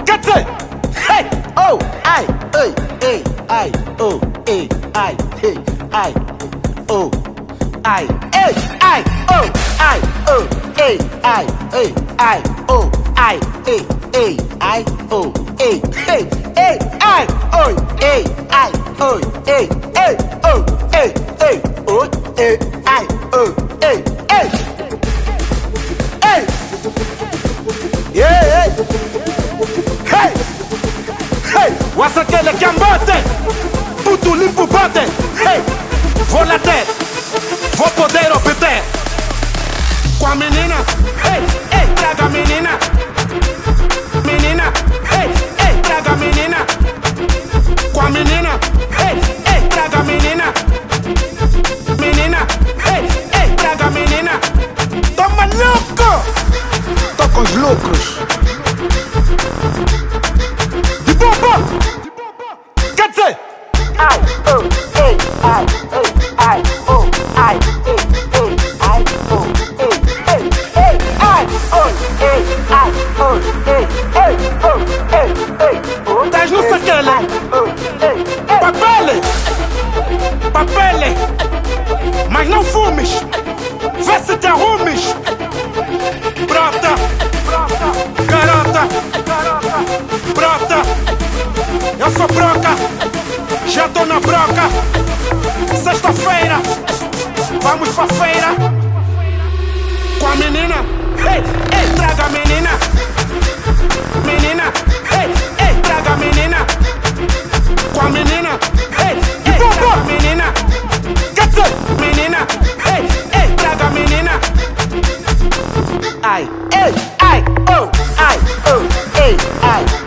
Quer dizer, hey, oh, ai, ei, ei, ai, oh, ei, ai, hey, ai, oh, ai, ei, ai, oh, ai, oh, ei, ai, ei, ai, oh, ai, ei, ai, oh, ei, hey, ei, ai, oh, ei, ai, oh, ei, oh, ei, oh, ei, ai, oh, ei, yeah, hey, hey, wasakele kambote, puto limpo bote, hey, vou later, vou poder obter, com a menina, hey, hey, traga a menina, menina, hey, hey, traga a menina, com a menina, hey, hey, traga a menina, menina, hey, hey, traga a menina, toma louco, tô com os loucos. Quer dizer, ai, oh, ei, ai, ai, oh, ai, ai, oh, ei, ai, oh, ei, ai, oh, oh, estás no saquele, papele, mas não fumes, vê se te arrumes, brota, garota, brota. Eu sou broca, já tô na broca. Sexta-feira, vamos pra feira. Com a menina, ei, ei, traga a menina. Menina, ei, ei, traga a menina. Com a menina, ei, ei, traga a menina. Quer dizer, menina, ei, ei, traga a menina. Ai, ei, ai, oh, ei, ai.